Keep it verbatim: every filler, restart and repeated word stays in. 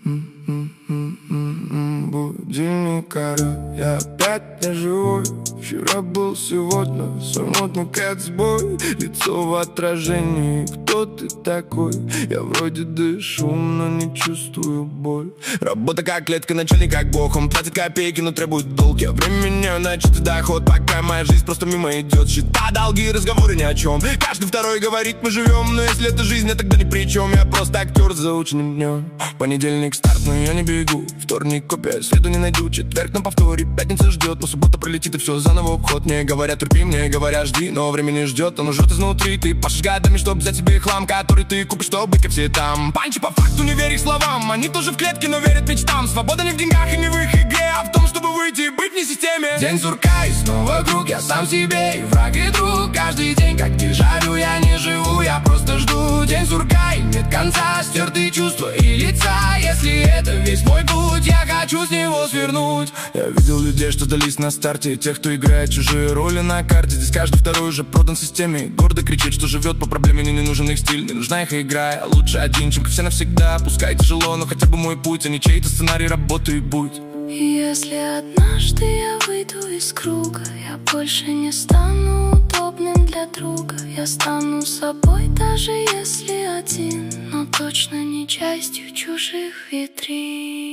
Будильник орёт, я опять не живой. Вчера был, сегодня свой модный кэтсбой. Лицо в отражении, кто ты такой? Я вроде дышу, но не чувствую боль. Работа как клетка, начальник как бог. Он платит копейки, но требует долг. Я применяю начатый доход, пока моя жизнь просто мимо идет. Счета, долги, разговоры ни о чем. Каждый второй говорит, мы живем. Но если это жизнь, я тогда ни при чем. Я просто актер с заученным днем. Понедельник старт, но я не бегу. Вторник копия, среду не найду. Четверг на повторе, пятница ждет. Но суббота пролетит и все заново обход. Мне говорят, терпи, мне говорят, жди. Но время не ждет, оно жжет изнутри. Ты пашешь годами, чтоб взять себе хлам, который ты купишь, чтобы быть как все там. Панчи по факту, не верь их словам. Они тоже в клетке, но верят мечтам. Свобода не в деньгах и не в их игре, а в том, чтобы выйти и быть не в системе. День сурка и снова круг, я сам себе и враг, и друг. Каждый день как дежавю, я не живу, я просто жду. День сурка и нет конца, стертые чувства и лица. Если это весь мой путь, я хочу с него свернуть. Я видел людей, что сдались на старте, тех, кто играет чужие роли на карте. Здесь каждый второй уже продан системе. Гордо кричит, что живет по проблеме, мне не нужен их стиль, не нужна их игра. Лучше один, чем все навсегда. Пускай тяжело, но хотя бы мой путь, а не чей-то сценарий работы и будь. Если однажды я выйду из круга, я больше не стану удобным для друга. Я стану собой, даже если один, но точно не частью чужих витрин.